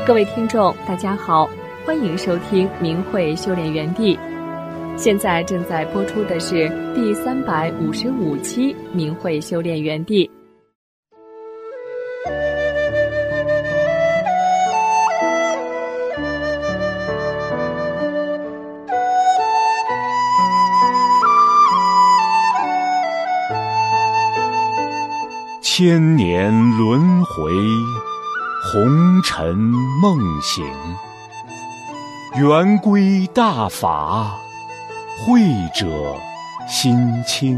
各位听众大家好，欢迎收听明慧修炼园地。现在正在播出的是第355期明慧修炼园地。 千年轮回，红尘梦醒，圆规大法，慧者心清。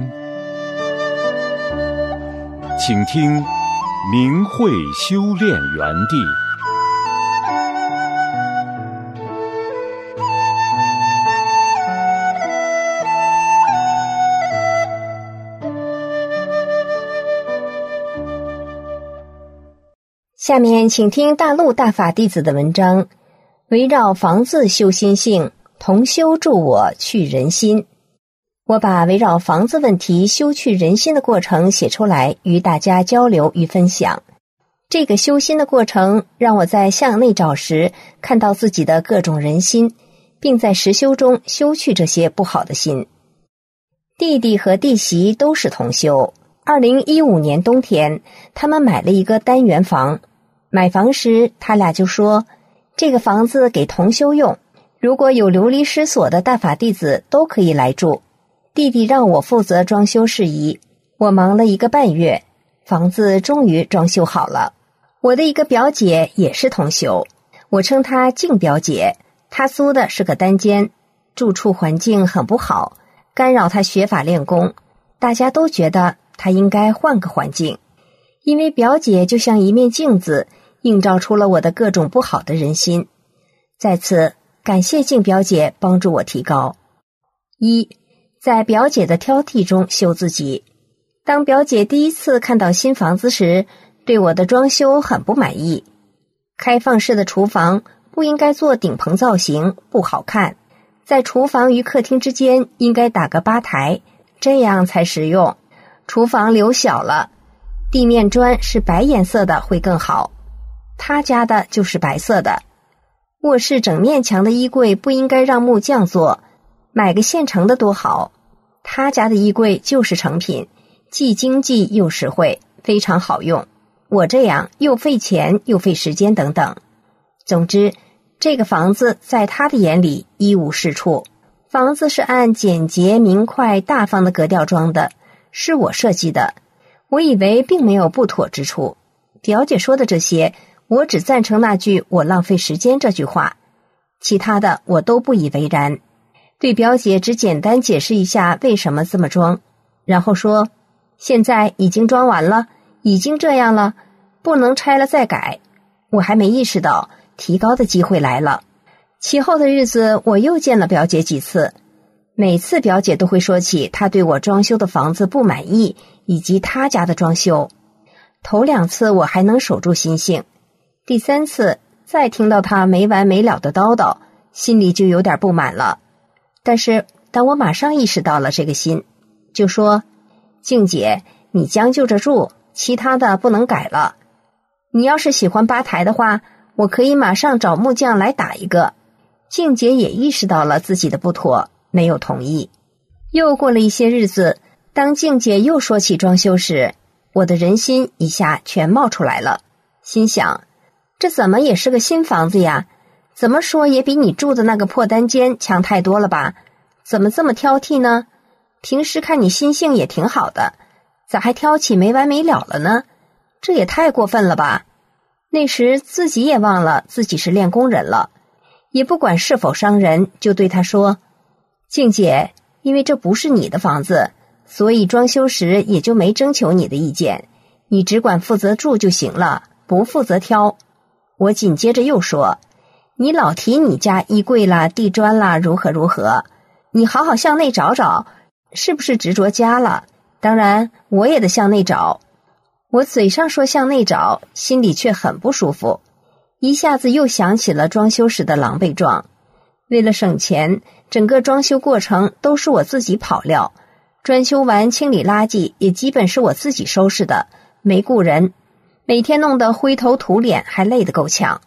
请听明慧修炼园地。 下面请听大陆大法弟子的文章，围绕房子修心性，同修助我去人心。我把围绕房子问题修去人心的过程写出来，与大家交流与分享。这个修心的过程让我在向内找时看到自己的各种人心，并在实修中修去这些不好的心。弟弟和弟媳都是同修，2015年冬天他们买了一个单元房。买房时他俩就说，这个房子给同修用，如果有流离失所的大法弟子都可以来住。弟弟让我负责装修事宜，我忙了1个半月，房子终于装修好了。我的一个表姐也是同修，我称她静表姐，她租的是个单间，住处环境很不好，干扰她学法练功，大家都觉得她应该换个环境。因为表姐就像一面镜子，映照出了我的各种不好的人心。在此感谢静表姐帮助我提高。1，在表姐的挑剔中修自己。当表姐第一次看到新房子时，对我的装修很不满意。开放式的厨房不应该做顶棚造型，不好看。在厨房与客厅之间应该打个吧台，这样才实用。厨房留小了，地面砖是白颜色的会更好，他家的就是白色的。卧室整面墙的衣柜不应该让木匠做，买个现成的多好。他家的衣柜就是成品，既经济又实惠，非常好用。我这样又费钱又费时间等等。总之，这个房子在他的眼里一无是处。房子是按简洁明快大方的格调装的，是我设计的。我以为并没有不妥之处。表姐说的这些，我只赞成那句我浪费时间这句话，其他的我都不以为然。对表姐只简单解释一下为什么这么装，然后说现在已经装完了，已经这样了，不能拆了再改。我还没意识到提高的机会来了。其后的日子我又见了表姐几次，每次表姐都会说起她对我装修的房子不满意，以及她家的装修。头2次我还能守住心性，第3次再听到她没完没了的叨叨，心里就有点不满了。但是当我马上意识到了这个心，就说，静姐，你将就着住，其他的不能改了。你要是喜欢吧台的话，我可以马上找木匠来打一个。静姐也意识到了自己的不妥，没有同意。又过了一些日子，当静姐又说起装修时，我的人心一下全冒出来了，心想，这怎么也是个新房子呀，怎么说也比你住的那个破单间强太多了吧，怎么这么挑剔呢？平时看你心性也挺好的，咋还挑起没完没了了呢？这也太过分了吧。那时自己也忘了自己是练功人了，也不管是否伤人，就对她说，静姐，因为这不是你的房子，所以装修时也就没征求你的意见，你只管负责住就行了，不负责挑。我紧接着又说，你老提你家衣柜啦地砖啦如何如何，你好好向内找找，是不是执着家了？当然我也得向内找。我嘴上说向内找，心里却很不舒服，一下子又想起了装修时的狼狈状。为了省钱，整个装修过程都是我自己跑料，装修完清理垃圾也基本是我自己收拾的，没雇人，每天弄得灰头土脸，还累得够呛。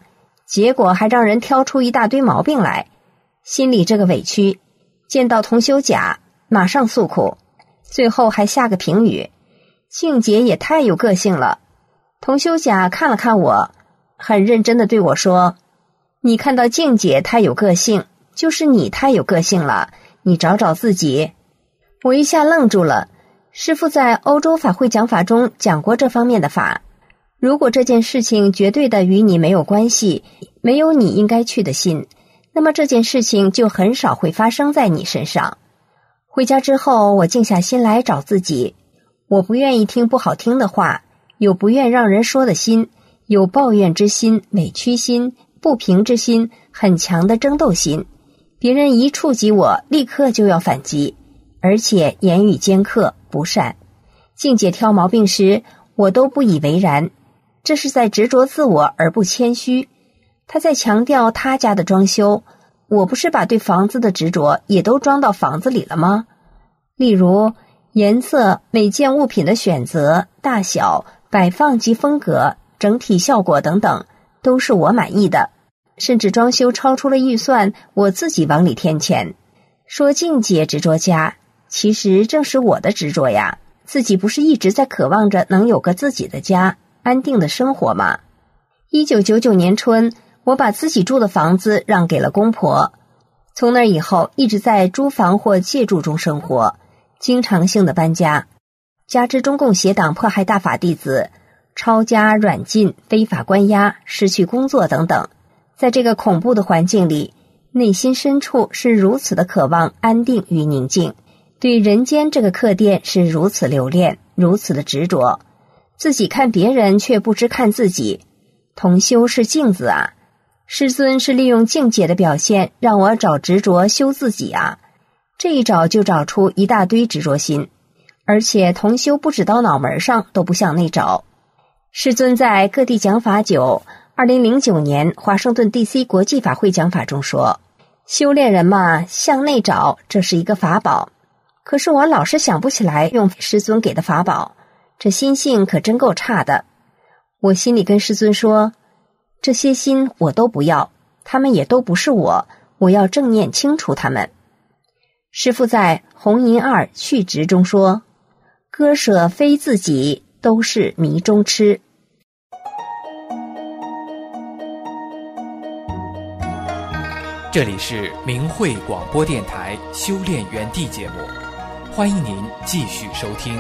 结果还让人挑出一大堆毛病来，心里这个委屈，见到同修甲马上诉苦，最后还下个评语，静姐也太有个性了。同修甲看了看我，很认真地对我说，你看到静姐太有个性，就是你太有个性了，你找找自己。我一下愣住了，师父在欧洲法会讲法中讲过这方面的法，如果这件事情绝对的与你没有关系，没有你应该去的心，那么这件事情就很少会发生在你身上。回家之后，我静下心来找自己，我不愿意听不好听的话，有不愿让人说的心，有抱怨之心、委屈心、不平之心，很强的争斗心，别人一触及我，立刻就要反击，而且言语尖刻不善。静姐挑毛病时，我都不以为然，这是在执着自我而不谦虚。她在强调他家的装修，我不是把对房子的执着也都装到房子里了吗？例如颜色、每件物品的选择、大小、摆放及风格、整体效果等等，都是我满意的，甚至装修超出了预算，我自己往里添钱。说静姐执着家，其实正是我的执着呀，自己不是一直在渴望着能有个自己的家，安定的生活吗？1999年春，我把自己住的房子让给了公婆，从那以后一直在租房或借住中生活，经常性的搬家，加之中共邪党迫害大法弟子，抄家软禁、非法关押、失去工作等等，在这个恐怖的环境里，内心深处是如此的渴望安定与宁静，对人间这个客店是如此留恋，如此的执着，自己看别人却不知看自己。同修是镜子啊，师尊是利用境界的表现让我找执着修自己啊，这一找就找出一大堆执着心，而且同修不止到脑门上都不向内找。师尊在各地讲法久2009年华盛顿 DC 国际法会讲法中说，修炼人嘛，向内找，这是一个法宝。可是我老是想不起来用师尊给的法宝，这心性可真够差的。我心里跟师尊说，这些心我都不要，他们也都不是我，我要正念清除他们。师父在红银二去执中说，割舍非自己，都是迷中痴。 这里是明慧广播电台修炼园地节目，欢迎您继续收听。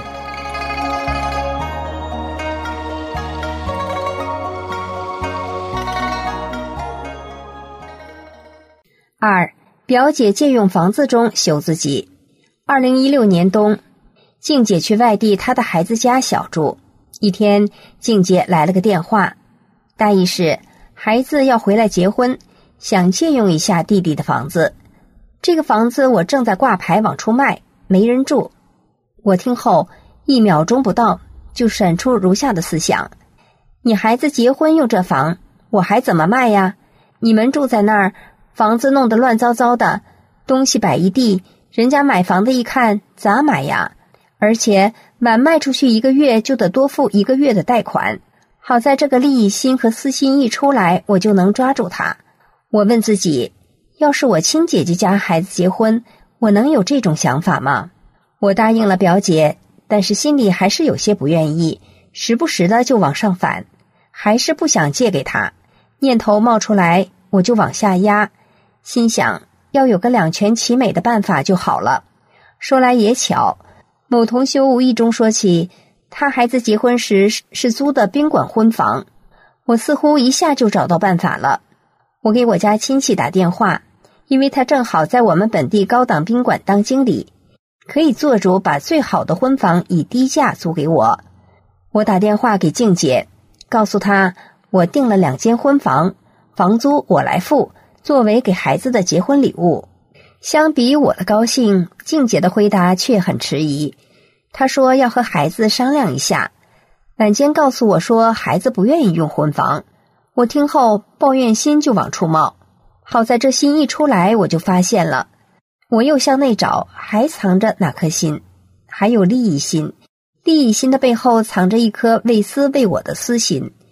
二，表姐借用房子中修自己。2016年冬，静姐去外地她的孩子家小住，一天静姐来了个电话，大意是孩子要回来结婚，想借用一下弟弟的房子，这个房子我正在挂牌往出卖，没人住。我听后1秒钟不到就闪出如下的思想，你孩子结婚用这房，我还怎么卖呀？你们住在那儿，房子弄得乱糟糟的，东西摆一地，人家买房的一看，咋买呀？而且晚卖出去1个月就得多付1个月的贷款。好在这个利益心和私心一出来，我就能抓住它。我问自己，要是我亲姐姐家孩子结婚，我能有这种想法吗？我答应了表姐，但是心里还是有些不愿意，时不时的就往上反，还是不想借给她。念头冒出来，我就往下压，心想要有个两全其美的办法就好了。说来也巧，某同修无意中说起他孩子结婚时是租的宾馆婚房，我似乎一下就找到办法了。我给我家亲戚打电话，因为他正好在我们本地高档宾馆当经理，可以做主把最好的婚房以低价租给我。我打电话给静姐，告诉她我订了2间婚房，房租我来付，作为给孩子的结婚礼物。相比我的高兴，静姐的回答却很迟疑。她说要和孩子商量一下，晚间告诉我说孩子不愿意用婚房。我听后抱怨心就往出冒，好在这心一出来，我就发现了，我又向内找，还藏着哪颗心？还有利益心，利益心的背后藏着一颗为私为我的私心。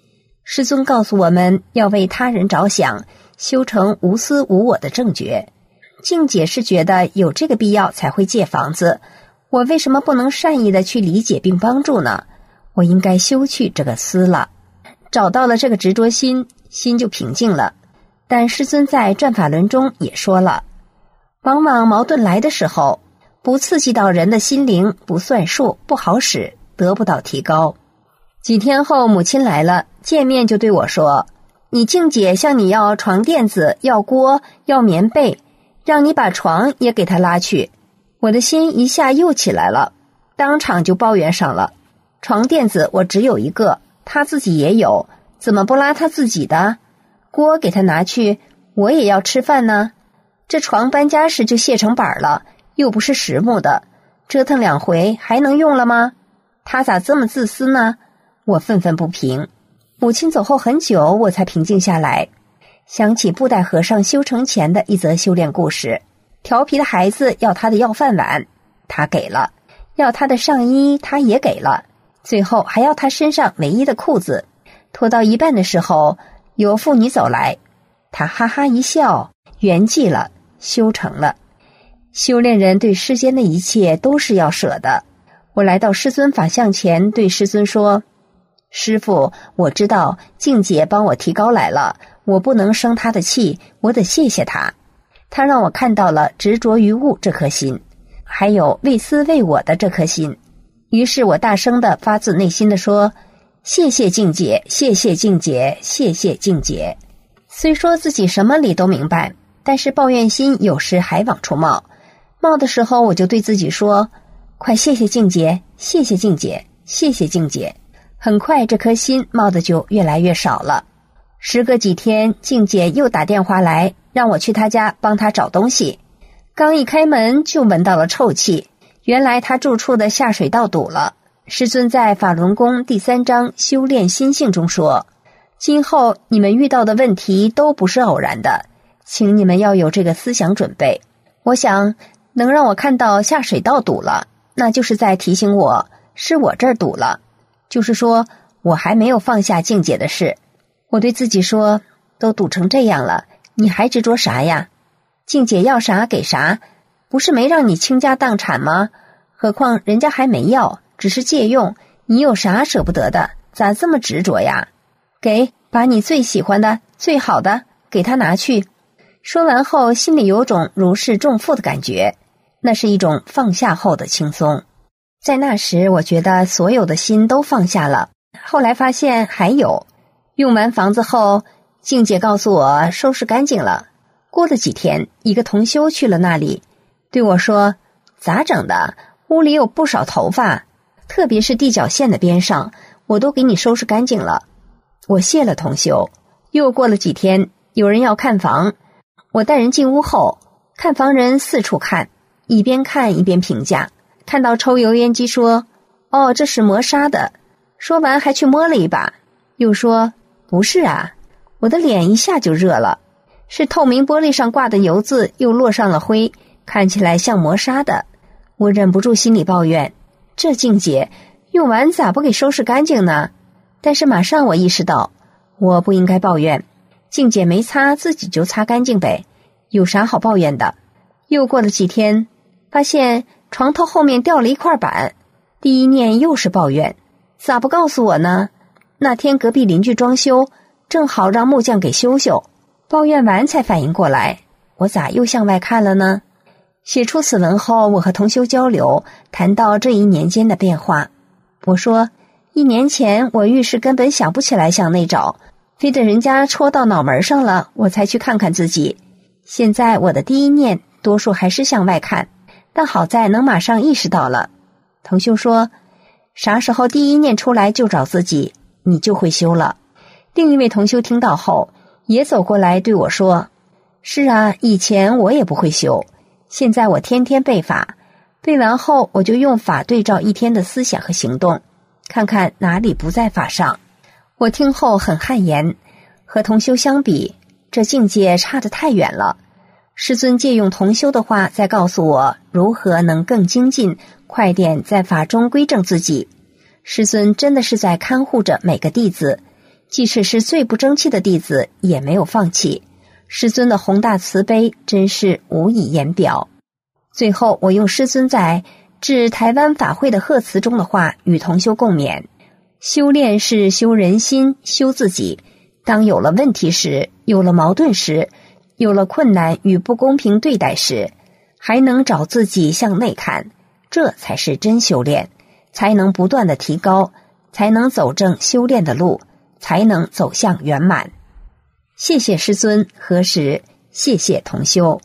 师尊告诉我们要为他人着想，修成无私无我的正觉。静姐是觉得有这个必要才会借房子，我为什么不能善意的去理解并帮助呢？我应该修去这个私了。找到了这个执着心，心就平静了。但师尊在转法轮中也说了，往往矛盾来的时候，不刺激到人的心灵，不算数，不好使，得不到提高。几天后母亲来了，见面就对我说，你静姐向你要床垫子，要锅，要棉被，让你把床也给她拉去。我的心一下又起来了，当场就抱怨上了。床垫子我只有一个，她自己也有，怎么不拉她自己的？锅给她拿去，我也要吃饭呢。这床搬家时就卸成板了，又不是实木的，折腾2回还能用了吗？她咋这么自私呢？我愤愤不平。母亲走后很久，我才平静下来，想起布袋和尚修成前的一则修炼故事。调皮的孩子要他的要饭碗，他给了；要他的上衣，他也给了；最后还要他身上唯一的裤子。脱到一半的时候，有妇女走来，他哈哈一笑，圆寂了，修成了。修炼人对世间的一切都是要舍的。我来到师尊法像前，对师尊说，师父，我知道静姐帮我提高来了，我不能生她的气，我得谢谢她。她让我看到了执着于物这颗心，还有为私为我的这颗心。于是我大声地发自内心地说，谢谢静姐，谢谢静姐，谢谢静姐。虽说自己什么理都明白，但是抱怨心有时还往出冒。冒的时候我就对自己说，快谢谢静姐，谢谢静姐，谢谢静姐。很快这颗心冒的就越来越少了。时隔几天，静姐又打电话来，让我去她家帮她找东西。刚一开门就闻到了臭气，原来她住处的下水道堵了。师尊在法轮功第3章修炼心性中说，今后你们遇到的问题都不是偶然的，请你们要有这个思想准备。我想能让我看到下水道堵了，那就是在提醒我是我这儿堵了，就是说我还没有放下静姐的事。我对自己说，都堵成这样了，你还执着啥呀？静姐要啥给啥，不是没让你倾家荡产吗？何况人家还没要，只是借用，你有啥舍不得的？咋这么执着呀？把你最喜欢的最好的给他拿去。说完后心里有种如释重负的感觉，那是一种放下后的轻松。在那时我觉得所有的心都放下了，后来发现还有。用完房子后，静姐告诉我收拾干净了。过了几天，一个同修去了那里，对我说，咋整的？屋里有不少头发，特别是地脚线的边上，我都给你收拾干净了。我谢了同修。又过了几天，有人要看房，我带人进屋后，看房人四处看，一边看一边评价，看到抽油烟机说，哦，这是磨砂的，说完还去摸了一把，又说，不是啊。我的脸一下就热了，是透明玻璃上挂的油渍又落上了灰，看起来像磨砂的。我忍不住心里抱怨，这静姐用完咋不给收拾干净呢？但是马上我意识到，我不应该抱怨，静姐没擦自己就擦干净呗，有啥好抱怨的？又过了几天，发现床头后面掉了一块板，第一念又是抱怨，咋不告诉我呢？那天隔壁邻居装修，正好让木匠给修修。抱怨完才反应过来，我咋又向外看了呢？写出此文后，我和同修交流，谈到这1年间的变化。我说，1年前我遇事根本想不起来向内找，非得人家戳到脑门上了，我才去看看自己。现在我的第一念多数还是向外看，但好在能马上意识到了。同修说，啥时候第一念出来就找自己，你就会修了。另一位同修听到后也走过来对我说，是啊，以前我也不会修，现在我天天背法，背完后我就用法对照一天的思想和行动，看看哪里不在法上。我听后很汗颜，和同修相比，这境界差得太远了。师尊借用同修的话再告诉我如何能更精进，快点在法中归正自己。师尊真的是在看护着每个弟子， 即使是最不争气的弟子也没有放弃。师尊的宏大慈悲真是无以言表。最后我用师尊在致台湾法会的贺词中的话与同修共勉：修炼是修人心，修自己。当有了问题时，有了矛盾时，有了困难与不公平对待时，还能找自己向内看，这才是真修炼，才能不断的提高，才能走正修炼的路，才能走向圆满。谢谢师尊合十，谢谢同修。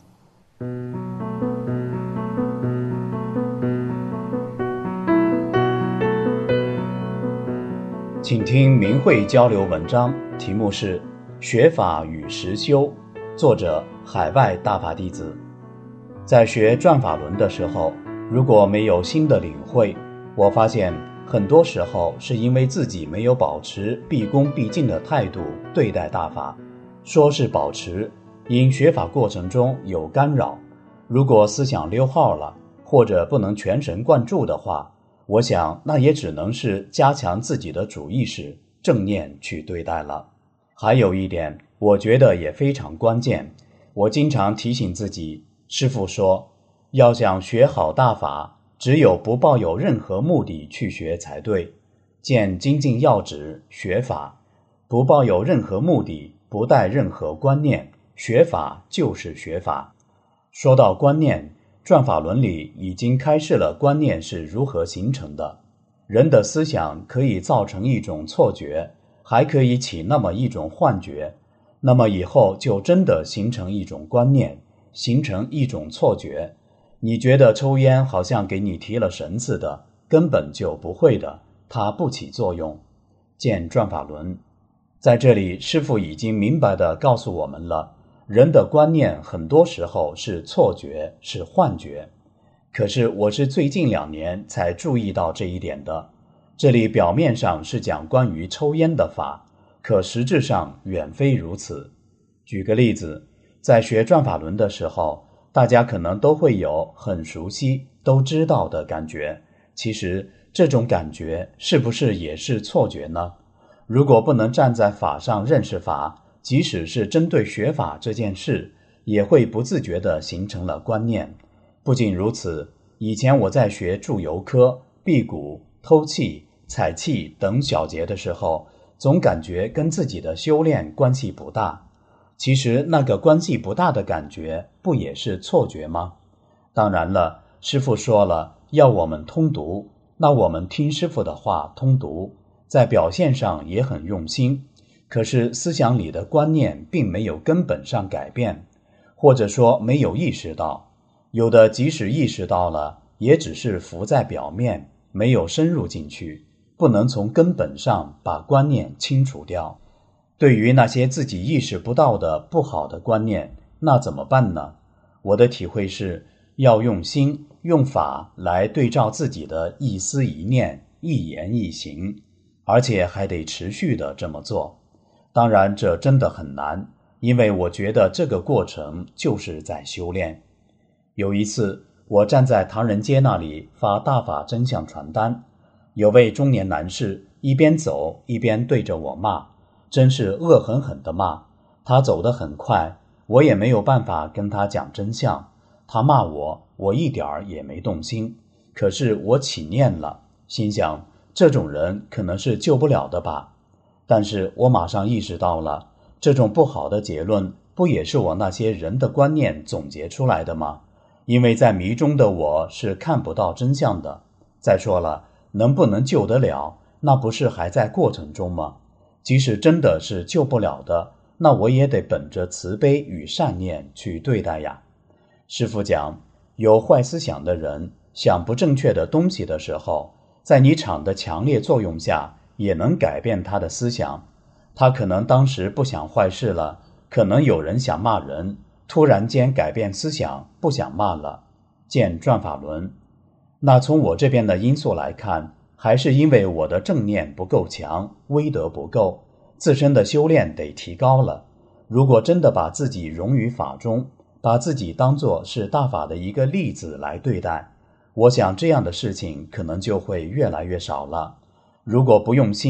请听明慧交流文章，题目是《学法与实修》，作者海外大法弟子。在学转法轮的时候，如果没有新的领会，我发现很多时候是因为自己没有保持毕恭毕敬的态度对待大法。说是保持，因学法过程中有干扰，如果思想溜号了，或者不能全神贯注的话，我想那也只能是加强自己的主意识，正念去对待了。还有一点，我觉得也非常关键，我经常提醒自己，师父说，要想学好大法，只有不抱有任何目的去学才对。见精进要旨，学法，不抱有任何目的，不带任何观念，学法就是学法。说到观念，转法轮里已经开示了观念是如何形成的。人的思想可以造成一种错觉，还可以起那么一种幻觉，那么以后就真的形成一种观念，形成一种错觉。你觉得抽烟好像给你提了神似的，根本就不会的，它不起作用。见转法轮。在这里，师父已经明白地告诉我们了，人的观念很多时候是错觉，是幻觉。可是我是最近2年才注意到这一点的。这里表面上是讲关于抽烟的法，可实质上远非如此。举个例子，在学转法轮的时候，大家可能都会有很熟悉、都知道的感觉。其实这种感觉是不是也是错觉呢？如果不能站在法上认识法，即使是针对学法这件事，也会不自觉地形成了观念。不仅如此，以前我在学注油科、辟谷、偷气、采气等小节的时候，总感觉跟自己的修炼关系不大。其实那个关系不大的感觉，不也是错觉吗？当然了，师父说了，要我们通读，那我们听师父的话通读，在表现上也很用心，可是思想里的观念并没有根本上改变，或者说没有意识到，有的即使意识到了，也只是浮在表面，没有深入进去，不能从根本上把观念清除掉。对于那些自己意识不到的不好的观念，那怎么办呢？我的体会是，要用心用法来对照自己的一思一念、一言一行，而且还得持续的这么做。当然这真的很难，因为我觉得这个过程就是在修炼。有一次我站在唐人街那里发大法真相传单，有位中年男士一边走一边对着我骂，真是恶狠狠地骂。他走得很快，我也没有办法跟他讲真相。他骂我，我一点儿也没动心，可是我起念了，心想这种人可能是救不了的吧。但是我马上意识到了，这种不好的结论不也是我那些人的观念总结出来的吗？因为在迷中的我是看不到真相的。再说了，能不能救得了，那不是还在过程中吗？即使真的是救不了的，那我也得本着慈悲与善念去对待呀。师父讲，有坏思想的人想不正确的东西的时候，在你场的强烈作用下，也能改变他的思想。他可能当时不想坏事了，可能有人想骂人，突然间改变思想，不想骂了。见转法轮。那从我这边的因素来看，还是因为我的正念不够强，威德不够，自身的修炼得提高了。如果真的把自己融于法中，把自己当作是大法的一个例子来对待，我想这样的事情可能就会越来越少了。如果不用心，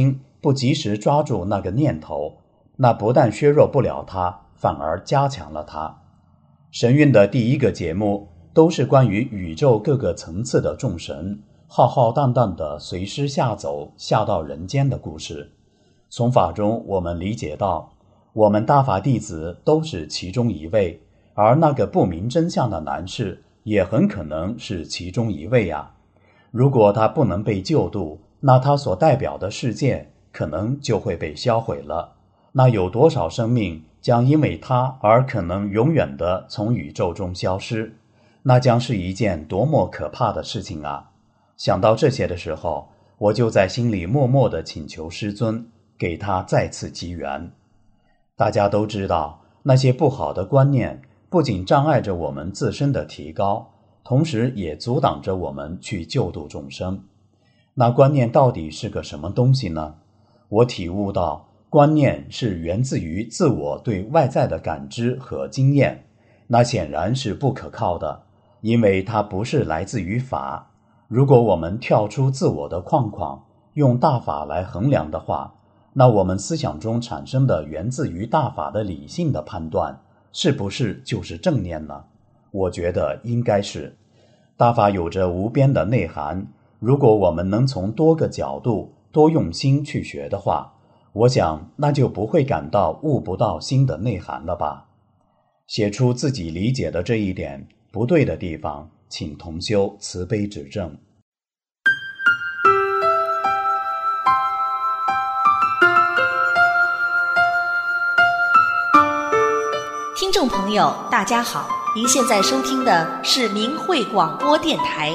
不及时抓住那个念头，那不但削弱不了它，反而加强了它。神韵的第一个节目都是关于宇宙各个层次的众神浩浩荡荡地随师下走，下到人间的故事。从法中我们理解到，我们大法弟子都是其中一位，而那个不明真相的男士也很可能是其中一位啊。如果他不能被救度，那他所代表的世界可能就会被销毁了。那有多少生命将因为他而可能永远地从宇宙中消失？那将是一件多么可怕的事情啊！想到这些的时候，我就在心里默默地请求师尊给他再次机缘。大家都知道，那些不好的观念不仅障碍着我们自身的提高，同时也阻挡着我们去救度众生。那观念到底是个什么东西呢？我体悟到，观念是源自于自我对外在的感知和经验，那显然是不可靠的，因为它不是来自于法。如果我们跳出自我的框框，用大法来衡量的话，那我们思想中产生的源自于大法的理性的判断，是不是就是正念呢？我觉得应该是。大法有着无边的内涵，如果我们能从多个角度多用心去学的话，我想那就不会感到悟不到心的内涵了吧。写出自己理解的这一点不对的地方，请同修慈悲指正。 听众朋友大家好，您现在收听的是明慧广播电台。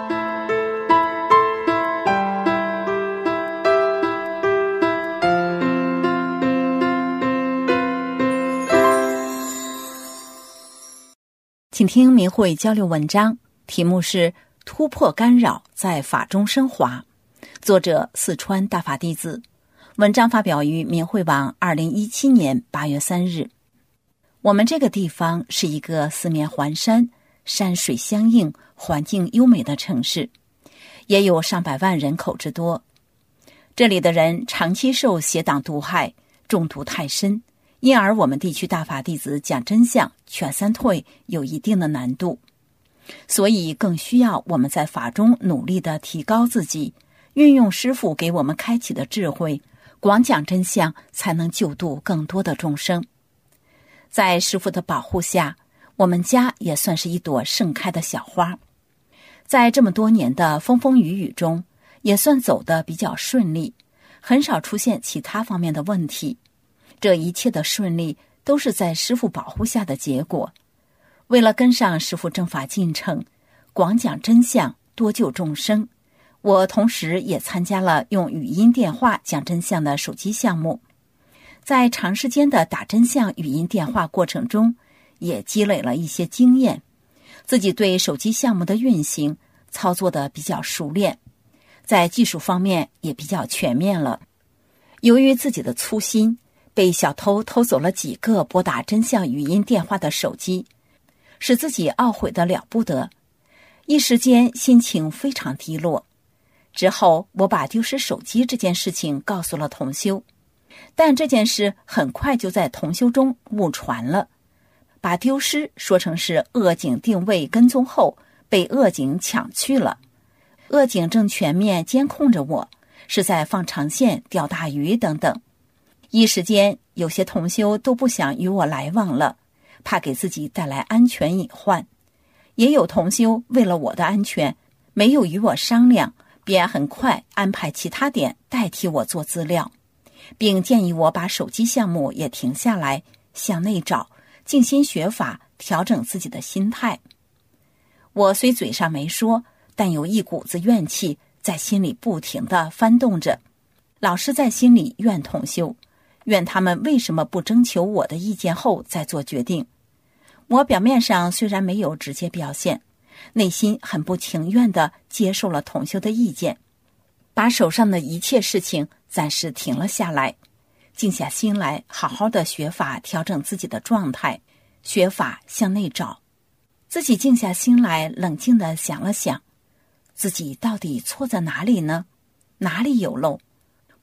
请听明慧交流文章，题目是突破干扰，在法中升华，作者四川大法弟子，文章发表于明慧网2017年8月3日。我们这个地方是一个四面环山，山水相映，环境优美的城市，也有上百万人口之多。这里的人长期受邪党毒害，中毒太深，因而我们地区大法弟子讲真相劝三退有一定的难度，所以更需要我们在法中努力地提高自己，运用师父给我们开启的智慧，广讲真相，才能救度更多的众生。在师父的保护下，我们家也算是一朵盛开的小花。在这么多年的风风雨雨中，也算走得比较顺利，很少出现其他方面的问题。这一切的顺利都是在师父保护下的结果。为了跟上师父正法进程，广讲真相，多救众生，我同时也参加了用语音电话讲真相的手机项目。在长时间的打真相语音电话过程中，也积累了一些经验，自己对手机项目的运行操作得比较熟练，在技术方面也比较全面了。由于自己的粗心，被小偷偷走了几个拨打真相语音电话的手机，使自己懊悔得了不得，一时间心情非常低落。之后我把丢失手机这件事情告诉了同修，但这件事很快就在同修中误传了，把丢失说成是恶警定位跟踪后被恶警抢去了，恶警正全面监控着我，是在放长线钓大鱼等等。一时间有些同修都不想与我来往了，怕给自己带来安全隐患。也有同修为了我的安全，没有与我商量，便很快安排其他点代替我做资料，并建议我把手机项目也停下来，向内找，静心学法，调整自己的心态。我虽嘴上没说，但有一股子怨气在心里不停地翻动着，老是在心里怨同修，怨他们为什么不征求我的意见后再做决定。我表面上虽然没有直接表现，内心很不情愿地接受了同修的意见，把手上的一切事情暂时停了下来，静下心来，好好的学法，调整自己的状态，学法向内找。自己静下心来，冷静地想了想，自己到底错在哪里呢？哪里有漏？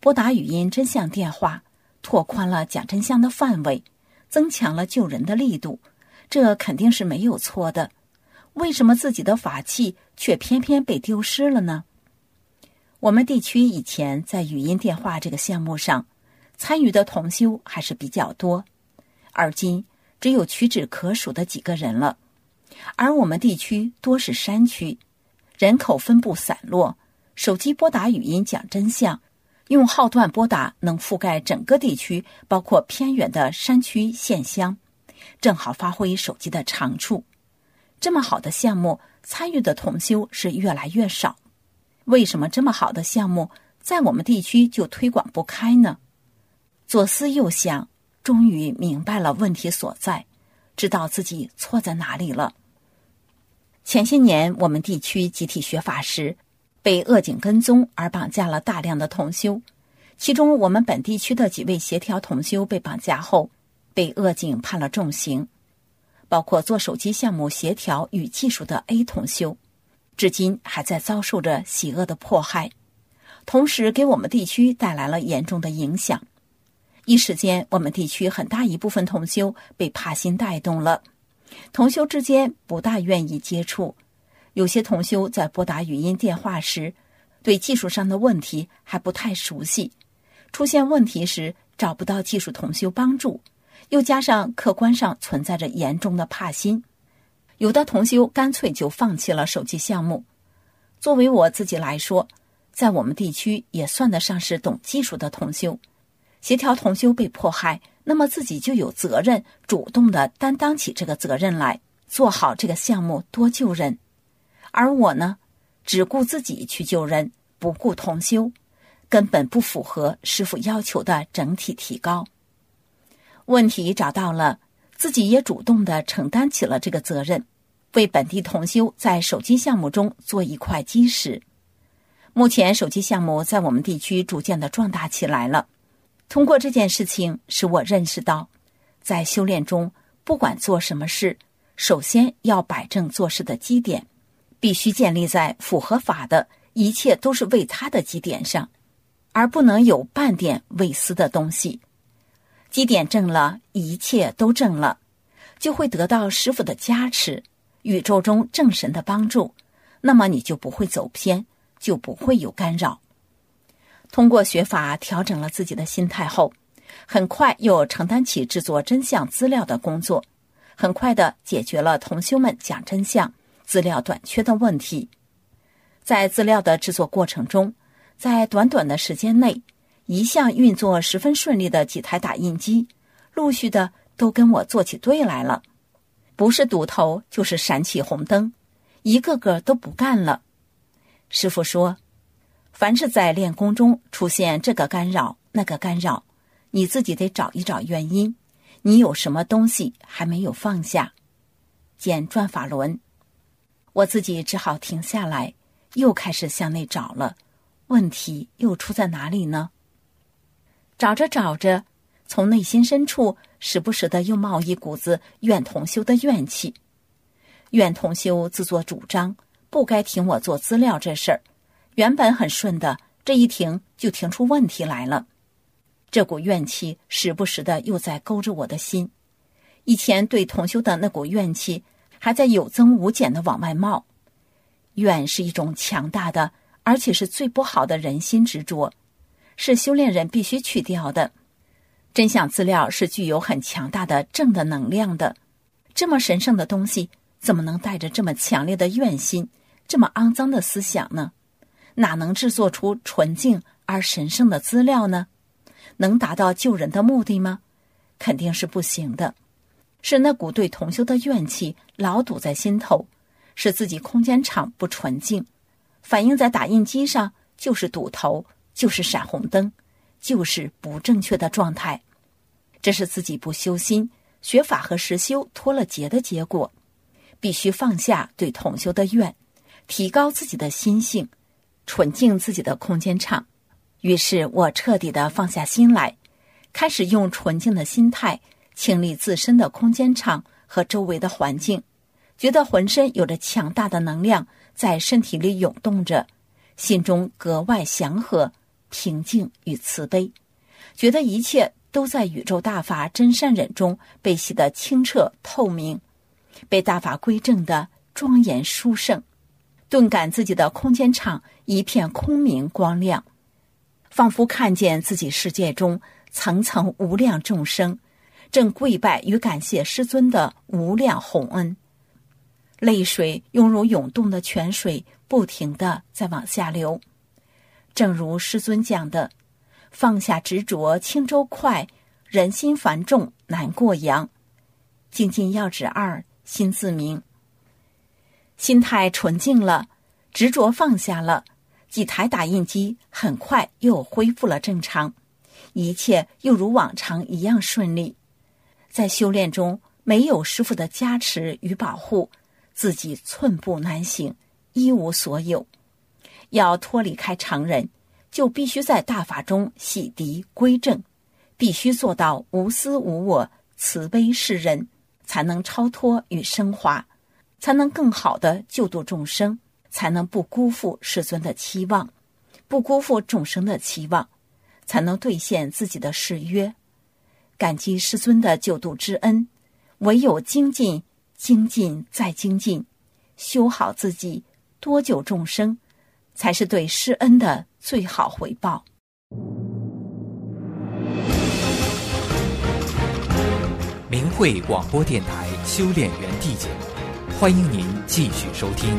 拨打语音真相电话，拓宽了讲真相的范围，增强了救人的力度，这肯定是没有错的。为什么自己的法器却偏偏被丢失了呢？我们地区以前在语音电话这个项目上参与的同修还是比较多，而今只有屈指可数的几个人了。而我们地区多是山区，人口分布散落，手机拨打语音讲真相，用号段拨打能覆盖整个地区，包括偏远的山区县乡，正好发挥手机的长处。这么好的项目，参与的同修是越来越少。为什么这么好的项目在我们地区就推广不开呢？左思右想，终于明白了问题所在，知道自己错在哪里了。前些年我们地区集体学法时，被恶警跟踪而绑架了大量的同修，其中我们本地区的几位协调同修被绑架后，被恶警判了重刑，包括做手机项目协调与技术的 A 同修，至今还在遭受着邪恶的迫害，同时给我们地区带来了严重的影响。一时间，我们地区很大一部分同修被怕心带动了，同修之间不大愿意接触，有些同修在拨打语音电话时，对技术上的问题还不太熟悉，出现问题时找不到技术同修帮助，又加上客观上存在着严重的怕心，有的同修干脆就放弃了手机项目。作为我自己来说，在我们地区也算得上是懂技术的同修，协调同修被迫害，那么自己就有责任主动地担当起这个责任来，做好这个项目，多救人。而我呢，只顾自己去救人，不顾同修，根本不符合师父要求的整体提高。问题找到了，自己也主动地承担起了这个责任，为本地同修在手机项目中做一块基石。目前手机项目在我们地区逐渐地壮大起来了。通过这件事情，使我认识到，在修炼中，不管做什么事，首先要摆正做事的基点，必须建立在符合法的，一切都是为他的基点上，而不能有半点为私的东西。基点正了，一切都正了，就会得到师父的加持，宇宙中正神的帮助，那么你就不会走偏，就不会有干扰。通过学法调整了自己的心态后，很快又承担起制作真相资料的工作，很快地解决了同修们讲真相资料短缺的问题。在资料的制作过程中，在短短的时间内，一向运作十分顺利的几台打印机陆续的都跟我做起队来了，不是堵头就是闪起红灯，一个个都不干了。师父说，凡是在练功中出现这个干扰那个干扰，你自己得找一找原因，你有什么东西还没有放下。见转法轮，我自己只好停下来，又开始向内找了，问题又出在哪里呢？找着找着，从内心深处时不时的又冒一股子怨同修的怨气。怨同修自作主张不该听我做资料这事儿，原本很顺的，这一停就停出问题来了。这股怨气时不时的又在勾着我的心，以前对同修的那股怨气还在有增无减的往外冒。怨是一种强大的，而且是最不好的人心执着，是修炼人必须去掉的。真相资料是具有很强大的正的能量的，这么神圣的东西怎么能带着这么强烈的怨心，这么肮脏的思想呢？哪能制作出纯净而神圣的资料呢？能达到救人的目的吗？肯定是不行的。是那股对同修的怨气老堵在心头，使自己空间场不纯净，反映在打印机上就是堵头，就是闪红灯，就是不正确的状态。这是自己不修心，学法和实修脱了节的结果。必须放下对同修的怨，提高自己的心性，纯净自己的空间场。于是我彻底的放下心来，开始用纯净的心态清理自身的空间场和周围的环境，觉得浑身有着强大的能量在身体里涌动着，心中格外祥和， 平静与慈悲，觉得一切都在宇宙大法真善忍中被洗得清澈透明，被大法归正的庄严殊胜，顿感自己的空间场一片空明光亮，仿佛看见自己世界中层层无量众生正跪拜与感谢师尊的无量宏恩，泪水犹如涌动的泉水，不停地在往下流。正如师尊讲的，放下执着轻舟快，人心繁重难过洋。精进要旨2，心自明。心态纯净了，执着放下了，几台打印机很快又恢复了正常，一切又如往常一样顺利。在修炼中没有师父的加持与保护，自己寸步难行，一无所有。要脱离开常人，就必须在大法中洗涤归正，必须做到无私无我，慈悲示人，才能超脱与升华，才能更好地救度众生，才能不辜负师尊的期望，不辜负众生的期望，才能兑现自己的誓约。感激师尊的救度之恩，唯有精进，精进再精进，修好自己，多救众生，才是对师恩的最好回报。 明慧广播电台修炼园地节目，欢迎您继续收听。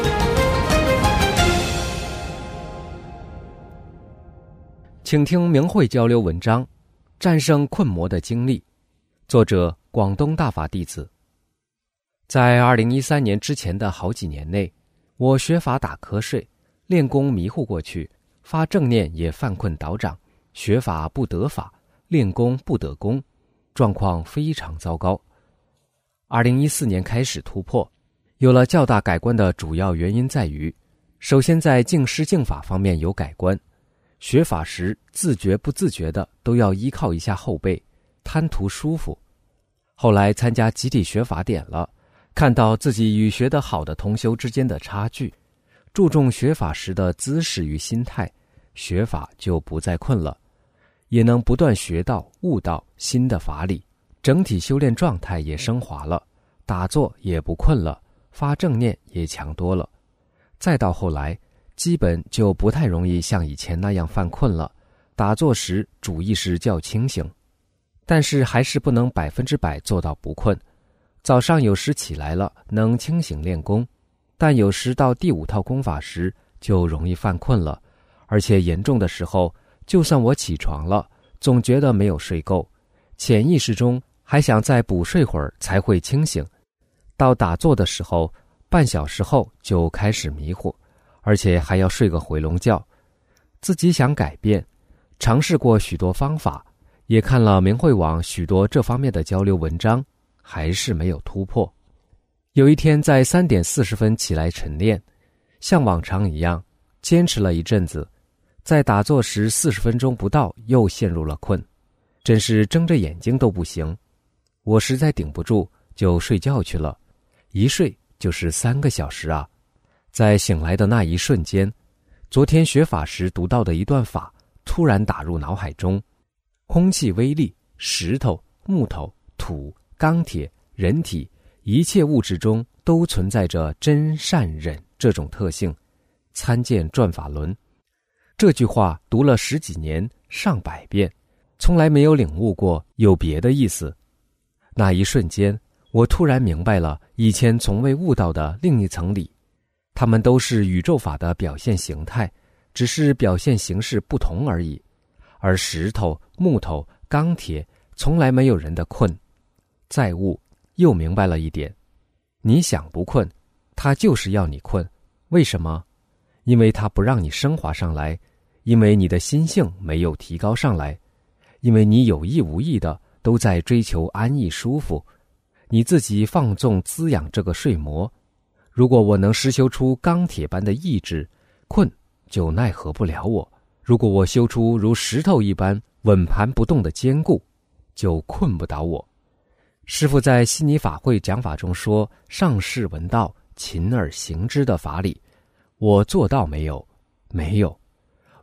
请听明慧交流文章《战胜困魔的经历》，作者广东大法弟子。在2013年之前的好几年内，我学法打瞌睡，练功迷糊过去，发正念也犯困倒掌，学法不得法，练功不得功，状况非常糟糕。2014年开始突破，有了较大改观的主要原因在于，首先在静师静法方面有改观，学法时自觉不自觉的都要依靠一下后背，贪图舒服。后来参加集体学法点了，看到自己与学得好的同修之间的差距，注重学法时的姿势与心态，学法就不再困了，也能不断学到悟到新的法理，整体修炼状态也升华了，打坐也不困了，发正念也强多了。再到后来，基本就不太容易像以前那样犯困了，打坐时主意识较清醒，但是还是不能100%做到不困。早上有时起来了能清醒练功，但有时到第5套功法时就容易犯困了，而且严重的时候，就算我起床了，总觉得没有睡够，潜意识中还想再补睡会儿才会清醒。到打坐的时候，半小时后就开始迷糊，而且还要睡个回笼觉。自己想改变，尝试过许多方法，也看了明慧网许多这方面的交流文章，还是没有突破。有一天在3点40分起来晨练，像往常一样坚持了一阵子，在打坐时40分钟不到又陷入了困，真是睁着眼睛都不行。我实在顶不住，就睡觉去了，一睡就是3个小时啊。在醒来的那一瞬间，昨天学法时读到的一段法突然打入脑海中，空气微粒、石头、木头、土、钢铁、人体，一切物质中都存在着真善忍这种特性，参见转法轮。这句话读了10几年上百遍，从来没有领悟过有别的意思。那一瞬间，我突然明白了以前从未悟到的另一层理，它们都是宇宙法的表现形态，只是表现形式不同而已。而石头、木头、钢铁从来没有人的困。再悟，又明白了一点，你想不困，它就是要你困。为什么？因为它不让你升华上来，因为你的心性没有提高上来，因为你有意无意的都在追求安逸舒服，你自己放纵滋养这个睡魔。如果我能实修出钢铁般的意志，困就奈何不了我；如果我修出如石头一般稳盘不动的坚固，就困不倒我。师父在悉尼法会讲法中说，上士闻道，勤而行之的法理，我做到没有？没有。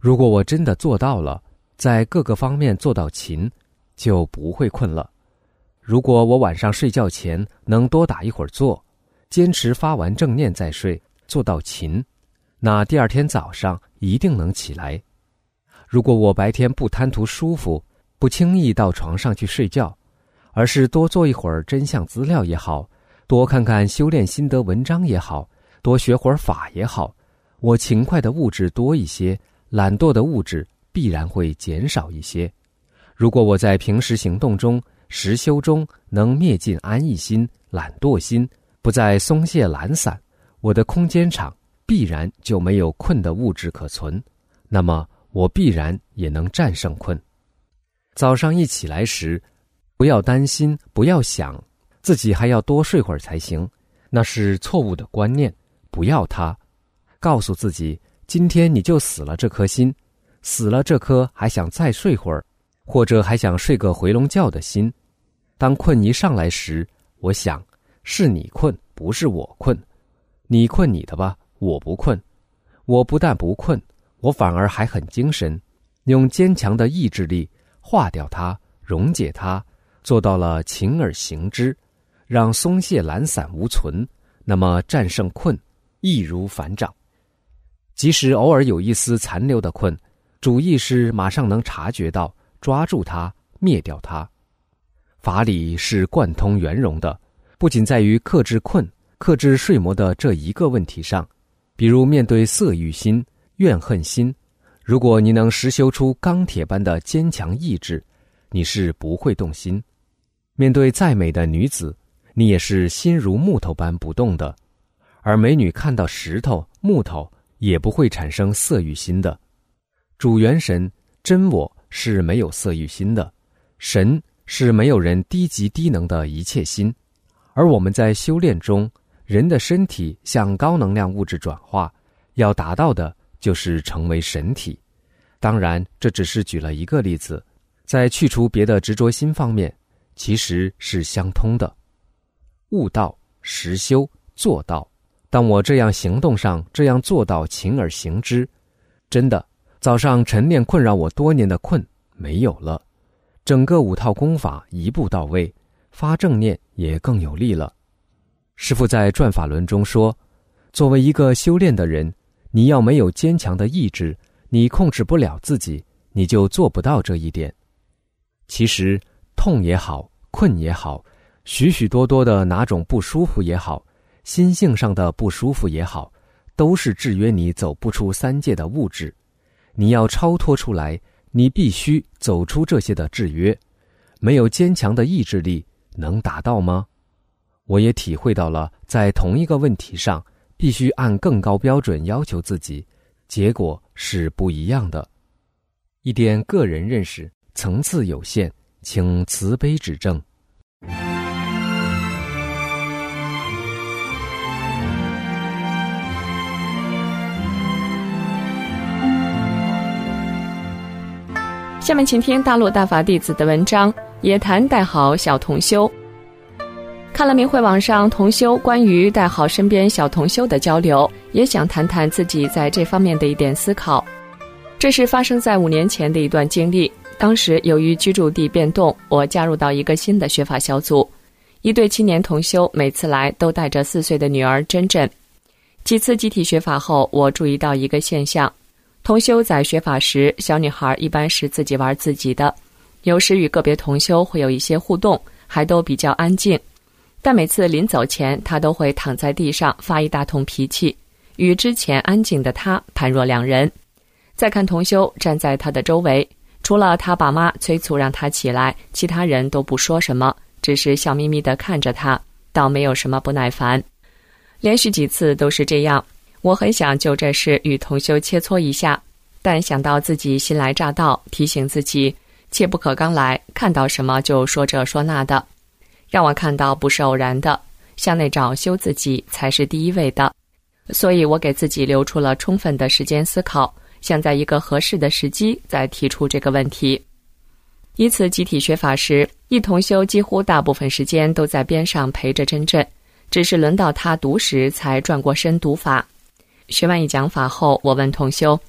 如果我真的做到了，在各个方面做到勤，就不会困了。如果我晚上睡觉前能多打一会儿坐，坚持发完正念再睡，做到勤，那第二天早上一定能起来。如果我白天不贪图舒服，不轻易到床上去睡觉，而是多做一会儿真相资料也好，多看看修炼心得文章也好，多学会儿法也好，我勤快的物质多一些，懒惰的物质必然会减少一些。如果我在平时行动中、实修中能灭尽安逸心、懒惰心，不再松懈懒散，我的空间场必然就没有困的物质可存，那么我必然也能战胜困。早上一起来时，不要担心，不要想自己还要多睡会儿才行，那是错误的观念，不要它。告诉自己，今天你就死了这颗心，死了这颗还想再睡会儿，或者还想睡个回笼觉的心。当困一上来时，我想，是你困，不是我困。你困你的吧，我不困。我不但不困，我反而还很精神，用坚强的意志力化掉它，溶解它，做到了勤而行之，让松懈懒散无存，那么战胜困易如反掌。即使偶尔有一丝残留的困，主意识马上能察觉到，抓住它，灭掉它。法理是贯通圆融的，不仅在于克制困、克制睡魔的这一个问题上，比如面对色欲心、怨恨心，如果你能实修出钢铁般的坚强意志，你是不会动心。面对再美的女子，你也是心如木头般不动的，而美女看到石头、木头也不会产生色欲心的。主元神真我是没有色欲心的，神是没有人低级低能的一切心。而我们在修炼中，人的身体向高能量物质转化，要达到的就是成为神体。当然，这只是举了一个例子，在去除别的执着心方面，其实是相通的。悟道、实修、做到，当我这样行动上这样做到勤而行之，真的，早上晨练困扰我多年的困没有了，整个5套功法一步到位，发正念也更有力了。师父在转法轮中说，作为一个修炼的人，你要没有坚强的意志，你控制不了自己，你就做不到这一点。其实痛也好，困也好，许许多多的哪种不舒服也好，心性上的不舒服也好，都是制约你走不出3界的物质。你要超脱出来，你必须走出这些的制约。没有坚强的意志力，能达到吗？我也体会到了，在同一个问题上，必须按更高标准要求自己，结果是不一样的。一点个人认识，层次有限，请慈悲指正。 下面请听大陆大法弟子的文章，也谈带好小同修。看了明慧网上同修关于带好身边小同修的交流，也想谈谈自己在这方面的一点思考。这是发生在5年前的一段经历。当时由于居住地变动，我加入到一个新的学法小组，一对青年同修每次来都带着4岁的女儿珍珍。几次集体学法后，我注意到一个现象，同修在学法时，小女孩一般是自己玩自己的，有时与个别同修会有一些互动，还都比较安静。但每次临走前，她都会躺在地上发一大通脾气，与之前安静的她判若两人。再看同修站在她的周围，除了她爸妈催促让她起来，其他人都不说什么，只是笑眯眯地看着她，倒没有什么不耐烦。连续几次都是这样，我很想就这事与同修切磋一下，但想到自己新来乍到，提醒自己切不可刚来，看到什么就说这说那的。让我看到不是偶然的，向内找修自己才是第一位的。所以我给自己留出了充分的时间思考，想在一个合适的时机再提出这个问题。一次集体学法时，一同修几乎大部分时间都在边上陪着珍珍，只是轮到他读时才转过身读法。学完一讲法后，我问同修，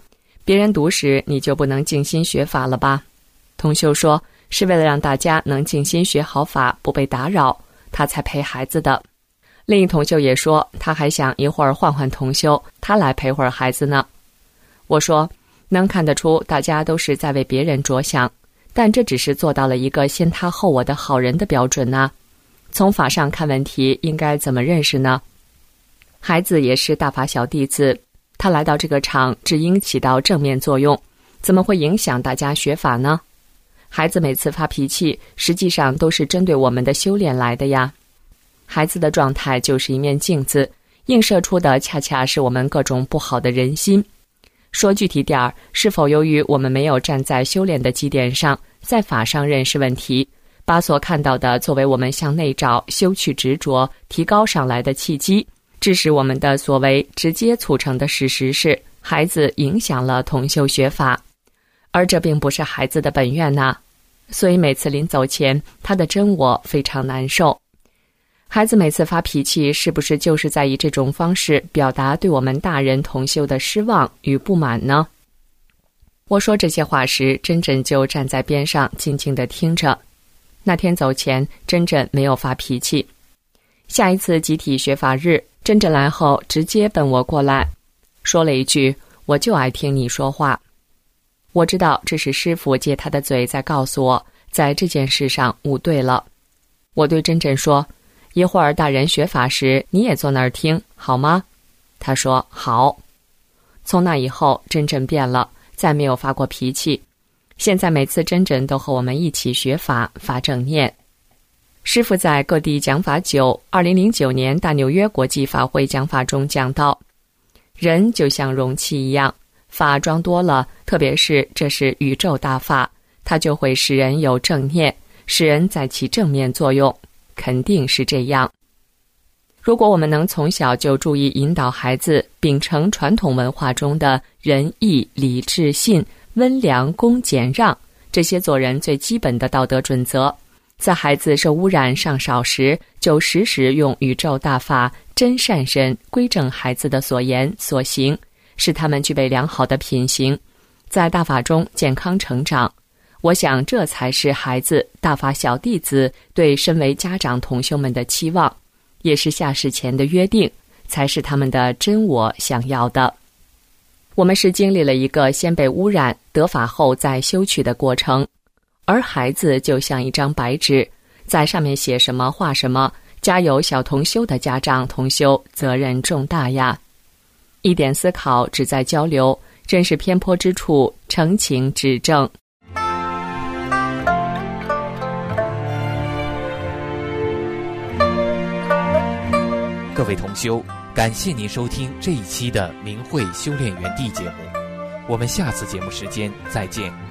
别人读时你就不能静心学法了吧？同修说，是为了让大家能静心学好法，不被打扰，他才陪孩子的。另一同修也说，他还想一会儿换换同修，他来陪会儿孩子呢。我说，能看得出大家都是在为别人着想，但这只是做到了一个先他后我的好人的标准呢。从法上看问题，应该怎么认识呢？孩子也是大法小弟子，他来到这个场只应起到正面作用，怎么会影响大家学法呢？孩子每次发脾气，实际上都是针对我们的修炼来的呀。孩子的状态就是一面镜子，映射出的恰恰是我们各种不好的人心。说具体点儿，是否由于我们没有站在修炼的基点上，在法上认识问题，把所看到的作为我们向内找、修去执着、提高上来的契机，致使我们的所为直接促成的事实是，孩子影响了同修学法，而这并不是孩子的本愿呐。所以每次临走前，他的真我非常难受。孩子每次发脾气，是不是就是在以这种方式表达对我们大人同修的失望与不满呢？我说这些话时，珍珍就站在边上静静地听着。那天走前，珍珍没有发脾气。下一次集体学法日，珍珍来后直接奔我过来，说了一句：“我就爱听你说话。”我知道这是师父借他的嘴在告诉我，在这件事上悟对了。我对珍珍说，一会儿大人学法时，你也坐那儿听，好吗？他说好。从那以后，珍珍变了，再没有发过脾气。现在每次珍珍都和我们一起学法，发正念。师父在各地讲法久，2009年大纽约国际法会讲法中讲到，人就像容器一样，法装多了，特别是这是宇宙大法，它就会使人有正念，使人在起正面作用，肯定是这样。如果我们能从小就注意引导孩子秉承传统文化中的仁义礼智信、温良恭俭让这些做人最基本的道德准则，在孩子受污染尚少时，就时时用宇宙大法真善身归正孩子的所言所行，使他们具备良好的品行，在大法中健康成长。我想这才是孩子大法小弟子对身为家长同修们的期望，也是下世前的约定，才是他们的真我想要的。我们是经历了一个先被污染得法后再修去的过程，而孩子就像一张白纸，在上面写什么画什么，家有小同修的家长同修责任重大呀。一点思考，只在交流，真是偏颇之处澄清指正。 各位同修，感谢您收听这一期的明慧修炼园地节目，我们下次节目时间再见。